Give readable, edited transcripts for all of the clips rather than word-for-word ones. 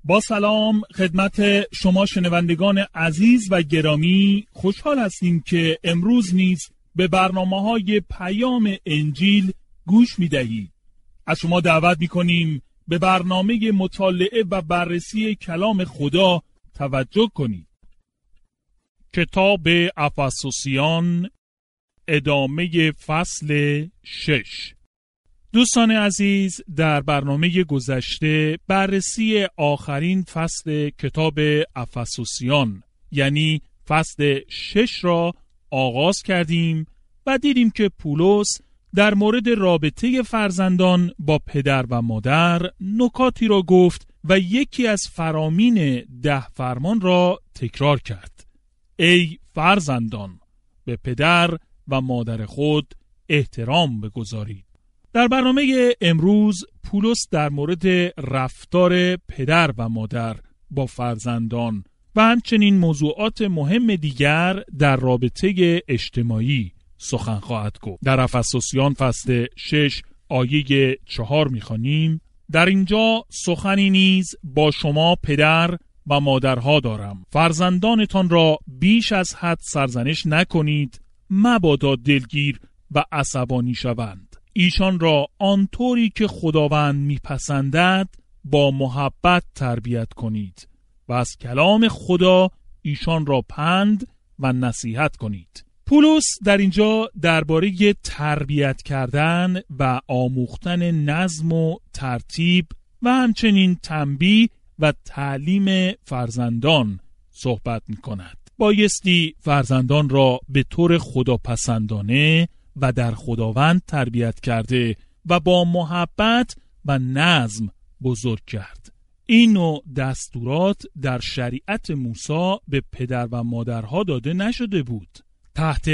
با سلام خدمت شما شنوندگان عزیز و گرامی، خوشحال هستیم که امروز نیز به برنامه‌های پیام انجیل گوش می‌دهید. از شما دعوت می‌کنیم به برنامه مطالعه و بررسی کلام خدا توجه کنید. کتاب افسوسیان، ادامه فصل 6. دوستان عزیز، در برنامه گذشته بررسی آخرین فصل کتاب افسوسیان یعنی فصل 6 را آغاز کردیم و دیدیم که پولس در مورد رابطه فرزندان با پدر و مادر نکاتی را گفت و یکی از فرامین 10 فرمان را تکرار کرد. ای فرزندان، به پدر و مادر خود احترام بگذارید. در برنامه امروز پولس در مورد رفتار پدر و مادر با فرزندان و همچنین موضوعات مهم دیگر در رابطه اجتماعی سخن خواهد گفت. در افسوسیان فصل 6 آیه 4 می‌خوانیم: در اینجا سخنی نیز با شما پدر و مادرها دارم. فرزندانتان را بیش از حد سرزنش نکنید، مبادا دلگیر و عصبانی شوند. ایشان را آنطوری که خداوند میپسندد با محبت تربیت کنید و از کلام خدا ایشان را پند و نصیحت کنید. پولس در اینجا درباره تربیت کردن و آموختن نظم و ترتیب و همچنین تنبیه و تعلیم فرزندان صحبت می‌کند. بایستی فرزندان را به طور خداپسندانه و در خداوند تربیت کرده و با محبت و نظم بزرگ کرد. این نوع دستورات در شریعت موسی به پدر و مادرها داده نشده بود. تحت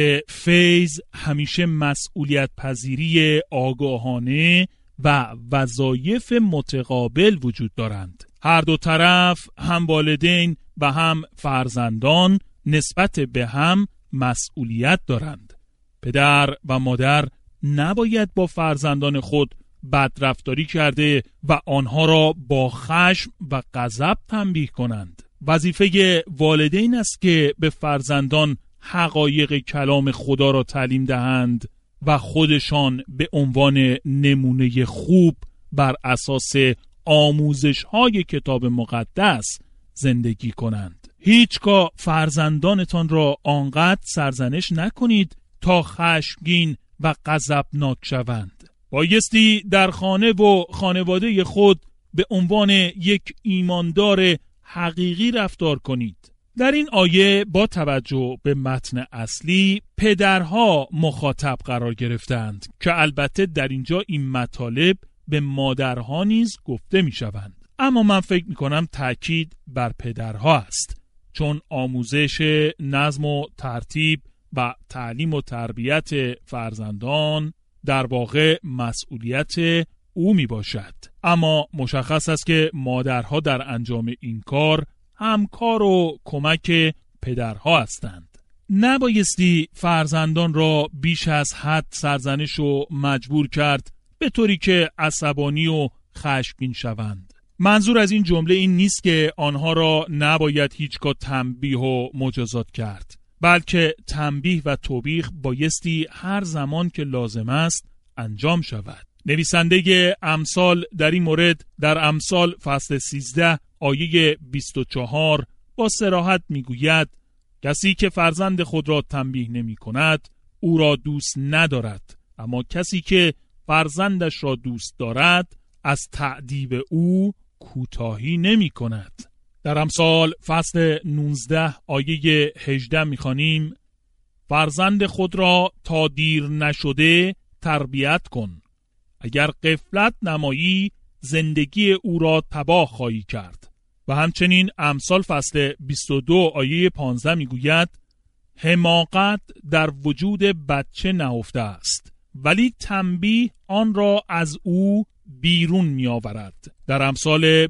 فیض همیشه مسئولیت پذیری آگاهانه و وظایف متقابل وجود دارند. هر دو طرف، هم والدین و هم فرزندان، نسبت به هم مسئولیت دارند. پدر و مادر نباید با فرزندان خود بدرفتاری کرده و آنها را با خشم و غضب تنبیه کنند. وظیفه والدین است که به فرزندان حقایق کلام خدا را تعلیم دهند و خودشان به عنوان نمونه خوب بر اساس آموزش‌های کتاب مقدس زندگی کنند. هیچگاه فرزندانتان را آنقدر سرزنش نکنید تا خشمگین و غضبناک شوند. بایستی در خانه و خانواده خود به عنوان یک ایماندار حقیقی رفتار کنید. در این آیه با توجه به متن اصلی پدرها مخاطب قرار گرفتند که البته در اینجا این مطالب به مادرها نیز گفته می شوند. اما من فکر می کنم تأکید بر پدرها است، چون آموزش نظم و ترتیب و تعلیم و تربیت فرزندان در واقع مسئولیت او می باشد. اما مشخص است که مادرها در انجام این کار همکار و کمک پدرها هستند. نبایستی فرزندان را بیش از حد سرزنش و مجبور کرد به طوری که عصبانی و خشمگین شوند. منظور از این جمله این نیست که آنها را نباید هیچگاه تنبیه و مجازات کرد، بلکه تنبیه و توبیخ بایستی هر زمان که لازم است انجام شود. نویسنده امثال در این مورد در امثال فصل 13 آیه 24 با صراحت میگوید: کسی که فرزند خود را تنبیه نمی کند او را دوست ندارد، اما کسی که فرزندش را دوست دارد از تأدیب او کوتاهی نمی کند. در امثال فصل 19 آیه 18 میخوانیم: فرزند خود را تا دیر نشده تربیت کن، اگر غفلت نمایی زندگی او را تباه خواهی کرد. و همچنین امثال فصل 22 آیه 15 میگوید: حماقت در وجود بچه نهفته است، ولی تنبیه آن را از او بیرون می آورد. در امثال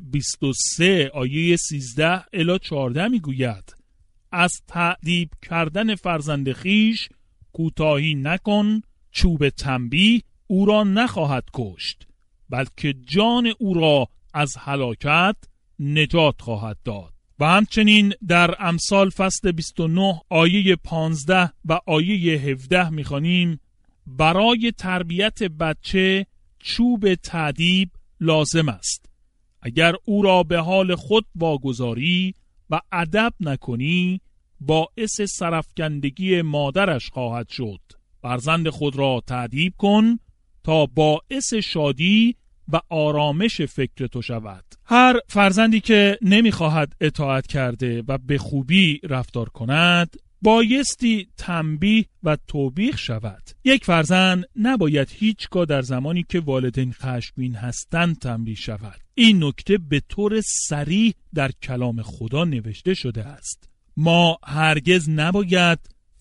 23 آیه 13 الی 14 می گوید: از تأدیب کردن فرزند خیش کوتاهی نکن، چوب تنبیه او را نخواهد کشت، بلکه جان او را از هلاکت نجات خواهد داد. و همچنین در امثال فصل 29 آیه 15 و آیه 17 می‌خوانیم: برای تربیت بچه چوب تأدیب لازم است. اگر او را به حال خود واگذاری و ادب نکنی، باعث سرفکندگی مادرش خواهد شد. فرزند خود را تأدیب کن تا باعث شادی و آرامش فکر تو شود. هر فرزندی که نمیخواهد اطاعت کرده و به خوبی رفتار کند، بایستی تنبیه و توبیخ شود. یک فرزند نباید هیچگاه در زمانی که والدین خشمگین هستند تنبیه شود. این نکته به طور صریح در کلام خدا نوشته شده است. ما هرگز نباید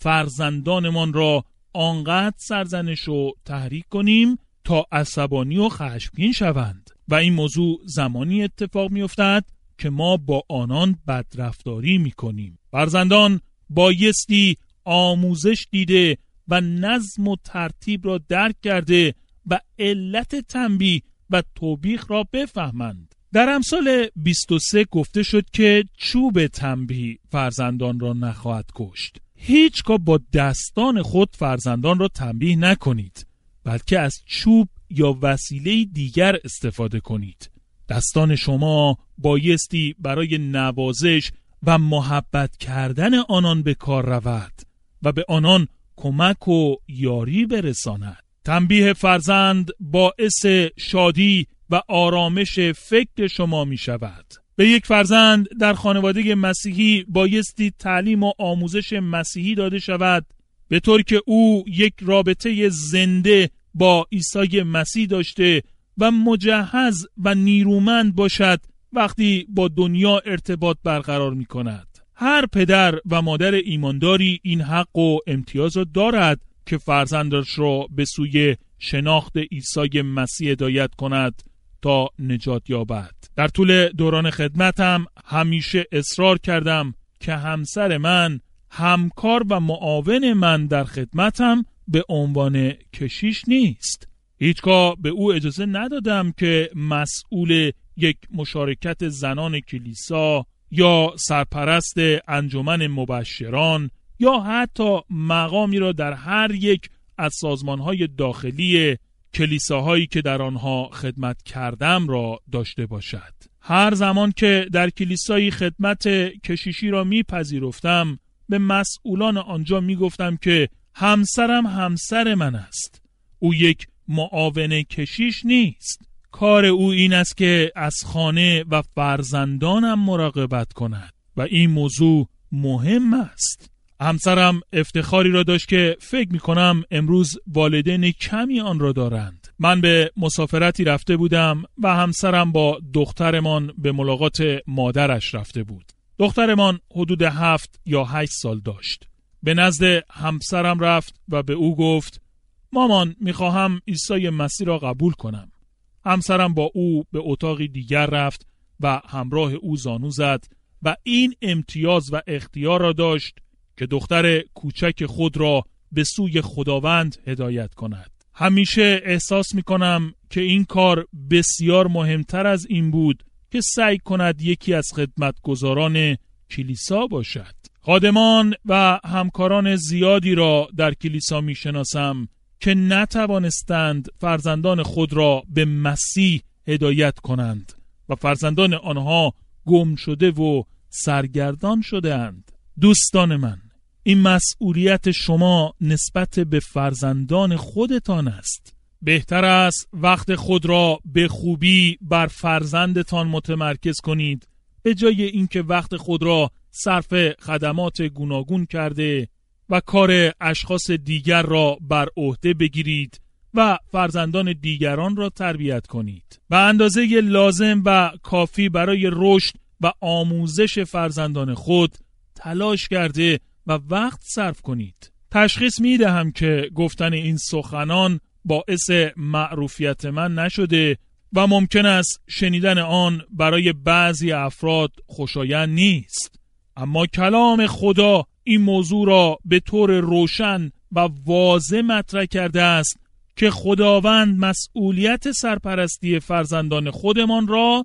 فرزندانمان را آنقدر سرزنش و تحریک کنیم تا عصبانی و خشمگین شوند و این موضوع زمانی اتفاق می‌افتد که ما با آنان بدرفتاری می‌کنیم. فرزندان بایستی آموزش دیده و نظم و ترتیب را درک کرده و علت تنبیه و توبیخ را بفهمند. در امثال 23 گفته شد که چوب تنبیه فرزندان را نخواهد کشت. هیچگاه با دستان خود فرزندان را تنبیه نکنید، بلکه از چوب یا وسیله دیگر استفاده کنید. دستان شما بایستی برای نوازش و محبت کردن آنان به کار رود و به آنان کمک و یاری برساند. تنبیه فرزند باعث شادی و آرامش فکر شما می شود. به یک فرزند در خانواده مسیحی بایستی تعلیم و آموزش مسیحی داده شود، به طور که او یک رابطه زنده با عیسی مسیح داشته و مجهز و نیرومند باشد وقتی با دنیا ارتباط برقرار می کند. هر پدر و مادر ایمانداری این حق و امتیاز را دارد که فرزندش را به سوی شناخت عیسی مسیح هدایت کند تا نجات یابد. در طول دوران خدمتم همیشه اصرار کردم که همسر من، همکار و معاون من در خدمتم به عنوان کشیش نیست. هیچگاه به او اجازه ندادم که مسئول یک مشارکت زنان کلیسا یا سرپرست انجمن مبشران یا حتی مقامی را در هر یک از سازمان‌های داخلی کلیساهایی که در آنها خدمت کردم را داشته باشد. هر زمان که در کلیسایی خدمت کشیشی را میپذیرفتم، به مسئولان آنجا میگفتم که همسرم همسر من است. او یک معاون کشیش نیست. کار او این است که از خانه و فرزندانم مراقبت کند و این موضوع مهم است. همسرم افتخاری را داشت که فکر می‌کنم امروز والدین کمی آن را دارند. من به مسافرتی رفته بودم و همسرم با دخترمان به ملاقات مادرش رفته بود. دخترمان حدود 7 یا 8 سال داشت. به نزد همسرم رفت و به او گفت: مامان، می‌خواهم عیسی مسیح را قبول کنم. همسرم با او به اتاقی دیگر رفت و همراه او زانو زد و این امتیاز و اختیار را داشت که دختر کوچک خود را به سوی خداوند هدایت کند. همیشه احساس می‌کنم که این کار بسیار مهمتر از این بود که سعی کند یکی از خدمتگزاران کلیسا باشد. خادمان و همکاران زیادی را در کلیسا می‌شناسم که نتوانستند فرزندان خود را به مسیح هدایت کنند و فرزندان آنها گم شده و سرگردان شده‌اند. دوستان من، این مسئولیت شما نسبت به فرزندان خودتان است. بهتر است وقت خود را به خوبی بر فرزندتان متمرکز کنید به جای اینکه وقت خود را صرف خدمات گوناگون کرده و کار اشخاص دیگر را بر عهده بگیرید و فرزندان دیگران را تربیت کنید. به اندازه لازم و کافی برای رشد و آموزش فرزندان خود تلاش کرده و وقت صرف کنید. تشخیص می دهم که گفتن این سخنان باعث معروفیت من نشده و ممکن است شنیدن آن برای بعضی افراد خوشایند نیست، اما کلام خدا این موضوع را به طور روشن و واضح مطرح کرده است که خداوند مسئولیت سرپرستی فرزندان خودمان را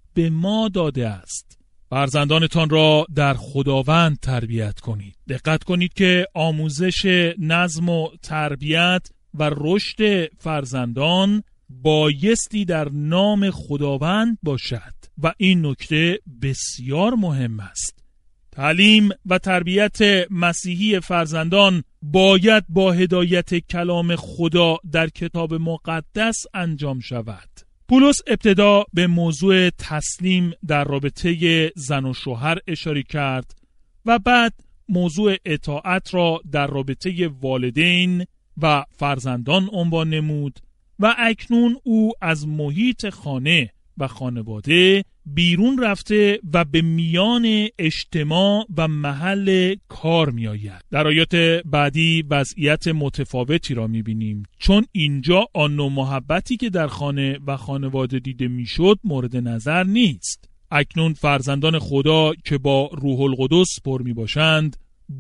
به ما داده است. فرزندانتان را در خداوند تربیت کنید. دقت کنید که آموزش نظم و تربیت و رشد فرزندان بایستی در نام خداوند باشد و این نکته بسیار مهم است. تعلیم و تربیت مسیحی فرزندان باید با هدایت کلام خدا در کتاب مقدس انجام شود. پولس ابتدا به موضوع تسلیم در رابطه زن و شوهر اشاره کرد و بعد موضوع اطاعت را در رابطه والدین و فرزندان عنوان نمود و اکنون او از محیط خانه و خانواده بیرون رفته و به میان اجتماع و محل کار می آید. در آیات بعدی وضعیت متفاوتی را می بینیم، چون اینجا آن نوع محبتی که در خانه و خانواده دیده می شد مورد نظر نیست. اکنون فرزندان خدا که با روح القدس پر می باشند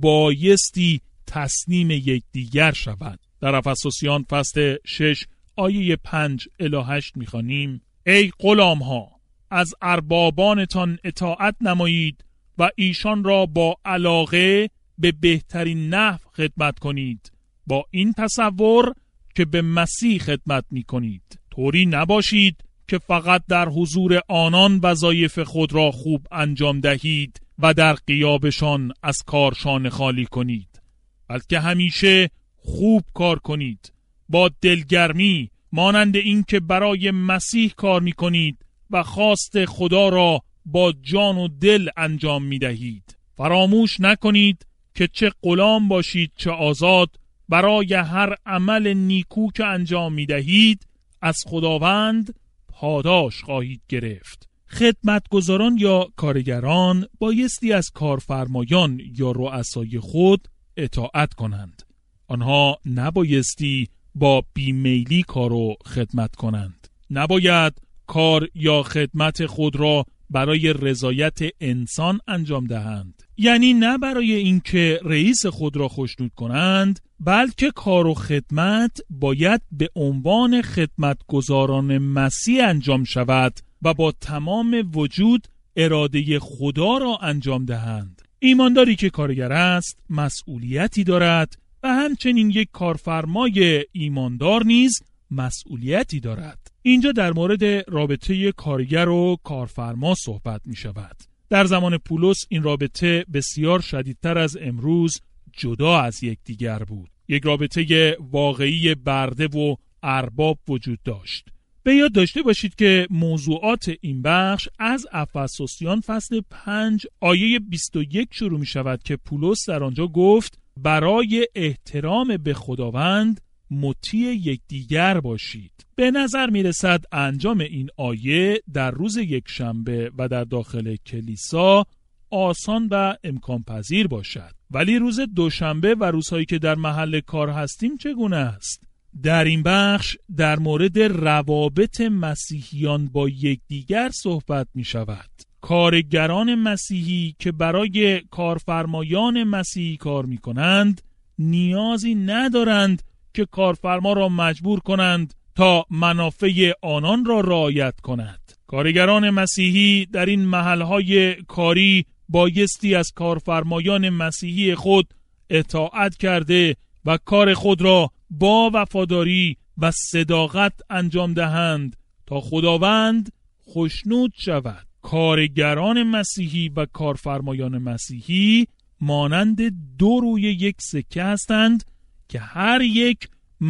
بایستی تسلیم یکدیگر شوند. در افسوسیان فصل 6 آیه 5 الی 8 می خوانیم: ای غلام ها، از اربابانتان اطاعت نمایید و ایشان را با علاقه به بهترین نحو خدمت کنید، با این تصور که به مسیح خدمت می کنید. طوری نباشید که فقط در حضور آنان وظایف خود را خوب انجام دهید و در غیابشان از کارشان خالی کنید، بلکه همیشه خوب کار کنید، با دلگرمی، مانند این که برای مسیح کار می کنید و خواست خدا را با جان و دل انجام می دهید. فراموش نکنید که چه غلام باشید چه آزاد، برای هر عمل نیکو که انجام می دهید از خداوند پاداش خواهید گرفت. خدمتگزاران یا کارگران بایستی از کارفرمایان یا رؤسای خود اطاعت کنند. آنها نبایستی با بیمیلی کار و خدمت کنند. نباید کار یا خدمت خود را برای رضایت انسان انجام دهند، یعنی نه برای اینکه رئیس خود را خوشنود کنند، بلکه کار و خدمت باید به عنوان خدمتگزاران مسیح انجام شود و با تمام وجود اراده خدا را انجام دهند. ایمانداری که کارگر است مسئولیتی دارد و همچنین یک کارفرمای ایماندار نیز مسئولیتی دارد. اینجا در مورد رابطه کارگر و کارفرما صحبت می شود. در زمان پولس این رابطه بسیار شدیدتر از امروز جدا از یکدیگر بود. یک رابطه واقعی برده و ارباب وجود داشت. به یاد داشته باشید که موضوعات این بخش از افسوسیان فصل 5 آیه 21 شروع می شود که پولس در آنجا گفت برای احترام به خداوند مطیع یکدیگر باشید. به نظر می رسد انجام این آیه در روز یکشنبه و در داخل کلیسا آسان و امکان پذیر باشد، ولی روز دوشنبه و روزهایی که در محل کار هستیم چگونه است؟ در این بخش در مورد روابط مسیحیان با یکدیگر صحبت می شود. کارگران مسیحی که برای کارفرمایان مسیحی کار می کنند نیازی ندارند که کارفرما را مجبور کنند تا منافع آنان را رعایت کند. کارگران مسیحی در این محلهای کاری بایستی از کارفرمایان مسیحی خود اطاعت کرده و کار خود را با وفاداری و صداقت انجام دهند تا خداوند خوشنود شود. کارگران مسیحی و کارفرمایان مسیحی مانند دو روی یک سکه هستند که هر یک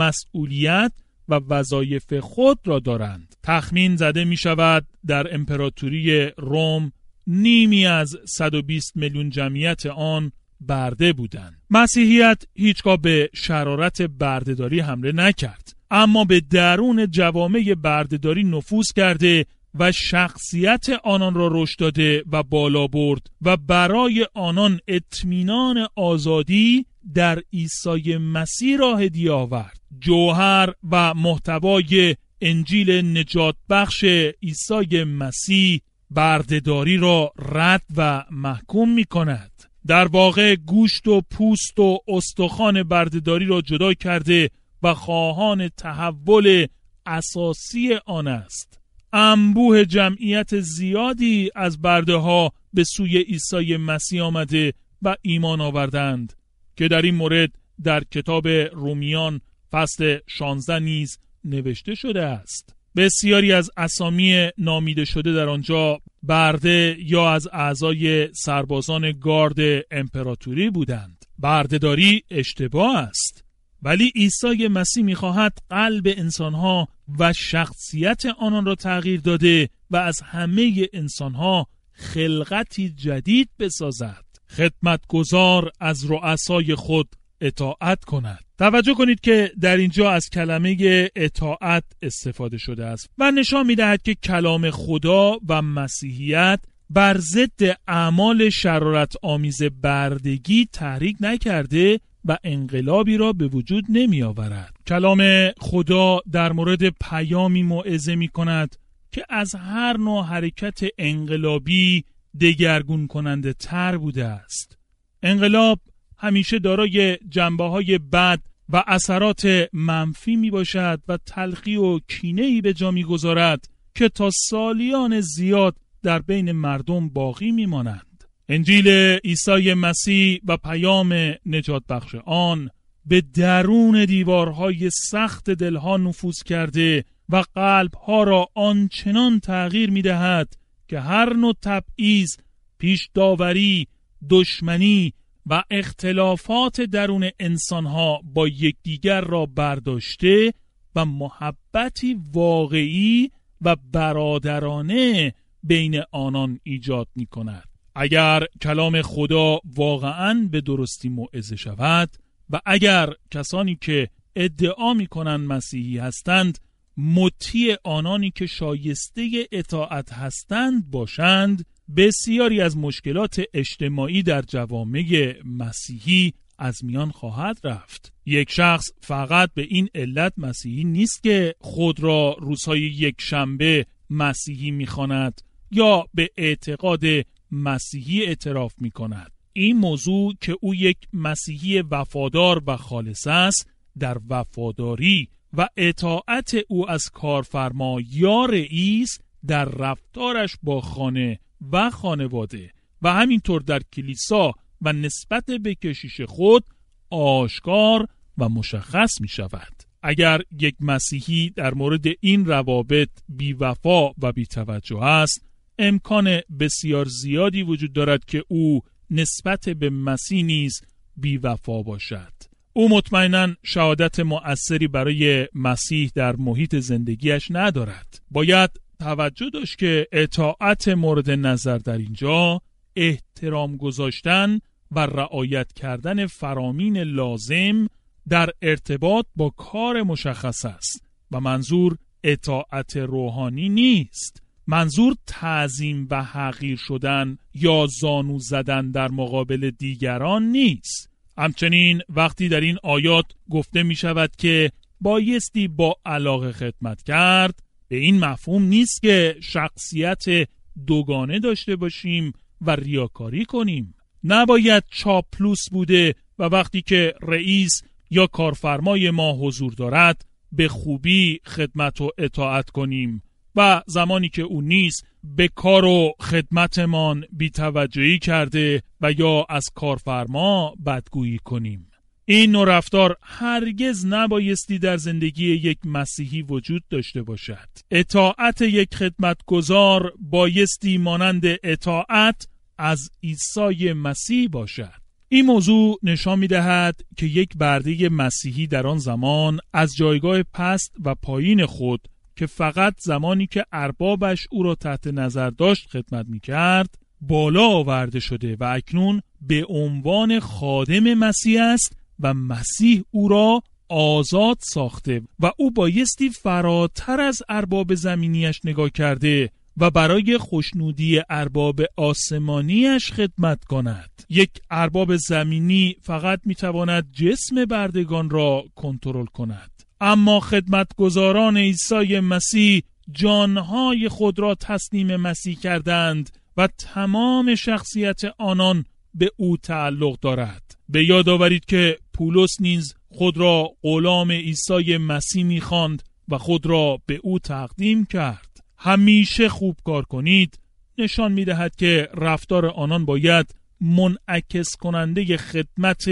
مسئولیت و وظایف خود را دارند. تخمین زده می شود در امپراتوری روم نیمی از 120 میلیون جمعیت آن برده بودند. مسیحیت هیچگاه به شرارت بردهداری حمله نکرد، اما به درون جوامع بردهداری نفوذ کرده و شخصیت آنان را رشد داده و بالا برد و برای آنان اطمینان آزادی در عیسی مسیح را هدیه آورد. جوهر و محتوای انجیل نجات بخش عیسی مسیح بردهداری را رد و محکوم می کند. در واقع گوشت و پوست و استخوان بردهداری را جدا کرده و خواهان تحول اساسی آن است. انبوه جمعیت زیادی از برده ها به سوی عیسی مسیح آمده و ایمان آوردند که در این مورد در کتاب رومیان فصل 16 نیز نوشته شده است. بسیاری از اسامی نامیده شده در آنجا برده یا از اعضای سربازان گارد امپراتوری بودند. بردهداری اشتباه است، ولی عیسی مسیح می‌خواهد قلب انسان‌ها و شخصیت آنان را تغییر داده و از همه انسان‌ها خلقتی جدید بسازد. خدمتگزار از رؤسای خود اطاعت کند. توجه کنید که در اینجا از کلمه اطاعت استفاده شده است و نشان می‌دهد که کلام خدا و مسیحیت بر ضد اعمال شرارت آمیز بردگی تحریک نکرده و انقلابی را به وجود نمی آورد. کلام خدا در مورد پیامی موعظه می کند که از هر نوع حرکت انقلابی دگرگون کننده تر بوده است. انقلاب همیشه دارای جنبه‌های بد و اثرات منفی می باشد و تلخی و کینه‌ای به جا می گذارد که تا سالیان زیاد در بین مردم باقی می مانند. انجیل عیسی مسیح و پیام نجات بخش آن به درون دیوارهای سخت دلها نفوذ کرده و قلبها را آنچنان تغییر می دهد که هر نوع تبعیض، پیش داوری، دشمنی و اختلافات درون انسانها با یکدیگر را برداشته و محبتی واقعی و برادرانه بین آنان ایجاد می کند. اگر کلام خدا واقعاً به درستی موعظه شود و اگر کسانی که ادعا می کنند مسیحی هستند مطیع آنانی که شایسته اطاعت هستند باشند، بسیاری از مشکلات اجتماعی در جوامع مسیحی از میان خواهد رفت. یک شخص فقط به این علت مسیحی نیست که خود را روزهای یک شنبه مسیحی می‌خواند یا به اعتقاد مسیحی اعتراف می‌کند. این موضوع که او یک مسیحی وفادار و خالص است، در وفاداری و اطاعت او از کارفرما یا رئیس در رفتارش با خانه و خانواده و همینطور در کلیسا و نسبت به کشیش خود آشکار و مشخص می شود. اگر یک مسیحی در مورد این روابط بی‌وفا و بی‌توجه است، امکان بسیار زیادی وجود دارد که او نسبت به مسیح نیز بی‌وفا باشد. او مطمئناً شهادت مؤثری برای مسیح در محیط زندگیش ندارد. باید توجه داشت که اطاعت مورد نظر در اینجا احترام گذاشتن و رعایت کردن فرامین لازم در ارتباط با کار مشخص است و منظور اطاعت روحانی نیست. منظور تعظیم و حقیر شدن یا زانو زدن در مقابل دیگران نیست. همچنین وقتی در این آیات گفته می شود که بایستی با علاقه خدمت کرد، به این مفهوم نیست که شخصیت دوگانه داشته باشیم و ریاکاری کنیم. نباید چاپلوس بوده و وقتی که رئیس یا کارفرمای ما حضور دارد به خوبی خدمت و اطاعت کنیم و زمانی که او نیست به کار و خدمتمان بی‌توجهی کرده و یا از کارفرما بدگویی کنیم. این نوع رفتار هرگز نبایستی در زندگی یک مسیحی وجود داشته باشد. اطاعت یک خدمتگزار بایستی مانند اطاعت از عیسی مسیح باشد. این موضوع نشان می‌دهد که یک برده مسیحی در آن زمان از جایگاه پست و پایین خود که فقط زمانی که اربابش او را تحت نظر داشت خدمت می‌کرد بالا آورده شده و اکنون به عنوان خادم مسیح است و مسیح او را آزاد ساخته و او بایستی فراتر از ارباب زمینیش نگاه کرده و برای خوشنودی ارباب آسمانیش خدمت کند. یک ارباب زمینی فقط میتواند جسم بردگان را کنترل کند، اما خدمتگزاران عیسی مسیح جانهای خود را تسلیم مسیح کردند و تمام شخصیت آنان به او تعلق دارد. به یاد آورید که پولس نیز خود را غلام عیسی مسیح می‌خواند و خود را به او تقدیم کرد. همیشه خوب کار کنید نشان می‌دهد که رفتار آنان باید منعکس کننده خدمت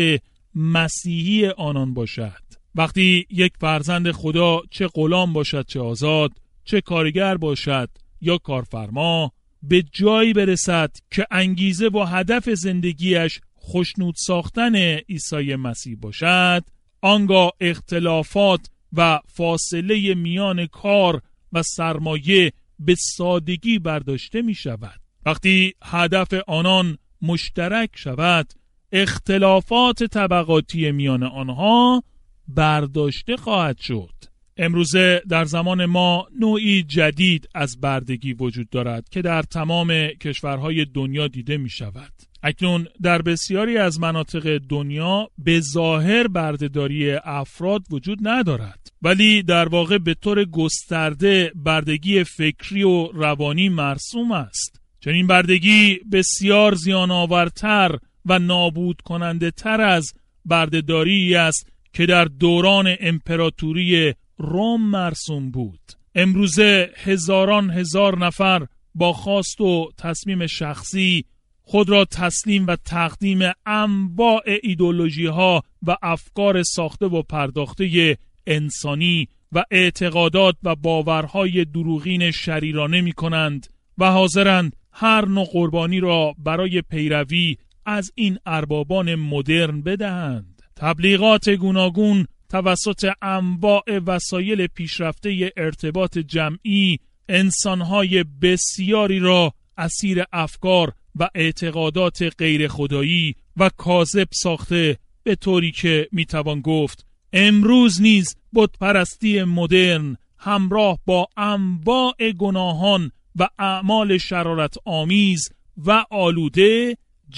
مسیحی آنان باشد. وقتی یک فرزند خدا چه غلام باشد چه آزاد، چه کارگر باشد یا کارفرما، به جایی برسد که انگیزه و هدف زندگیش خوشنود ساختن عیسی مسیح باشد، آنگاه اختلافات و فاصله میان کار و سرمایه به سادگی برداشته می شود. وقتی هدف آنان مشترک شود، اختلافات طبقاتی میان آنها برداشته خواهد شد. امروزه در زمان ما نوعی جدید از بردگی وجود دارد که در تمام کشورهای دنیا دیده می شود. اکنون در بسیاری از مناطق دنیا به ظاهر بردهداری افراد وجود ندارد، ولی در واقع به طور گسترده بردگی فکری و روانی مرسوم است. چنین بردگی بسیار زیان‌آورتر و نابود کننده تر از بردهداری است که در دوران امپراتوری روم مرسوم بود. امروزه هزاران هزار نفر با خواست و تصمیم شخصی خود را تسلیم و تقدیم انواع ایدئولوژی ها و افکار ساخته و پرداخته انسانی و اعتقادات و باورهای دروغین شریرانه می کنند و حاضرند هر نوع قربانی را برای پیروی از این اربابان مدرن بدهند. تبلیغات گوناگون توسط انواع وسایل پیشرفته ارتباط جمعی انسانهای بسیاری را اسیر افکار و اعتقادات غیر خدایی و کاذب ساخته، به طوری که میتوان گفت امروز نیز بتپرستی مدرن همراه با انواع گناهان و اعمال شرارت آمیز و آلوده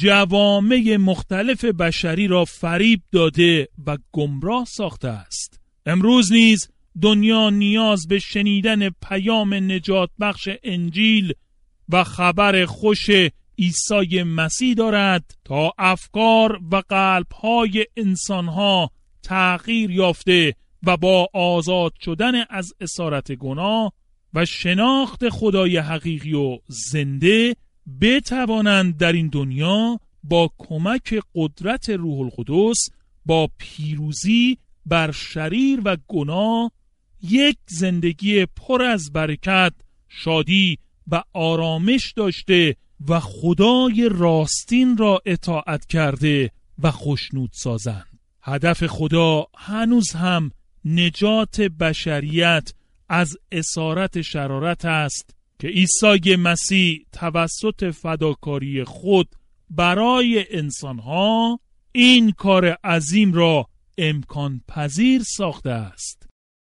جوامع مختلف بشری را فریب داده و گمراه ساخته است. امروز نیز دنیا نیاز به شنیدن پیام نجات بخش انجیل و خبر خوش عیسی مسیح دارد تا افکار و قلب‌های انسان‌ها تغییر یافته و با آزاد شدن از اسارت گناه و شناخت خدای حقیقی و زنده بتوانند در این دنیا با کمک قدرت روح القدس با پیروزی بر شریر و گناه یک زندگی پر از برکت، شادی و آرامش داشته و خدای راستین را اطاعت کرده و خوشنود سازند. هدف خدا هنوز هم نجات بشریت از اسارت شرارت است که عیسی مسیح توسط فداکاری خود برای انسانها این کار عظیم را امکان پذیر ساخته است.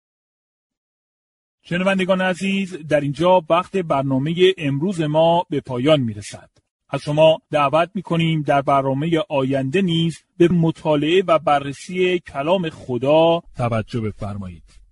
شنوندگان عزیز، در اینجا وقت برنامه امروز ما به پایان میرسد. از شما دعوت میکنیم در برنامه آینده نیز به مطالعه و بررسی کلام خدا توجه بفرمایید.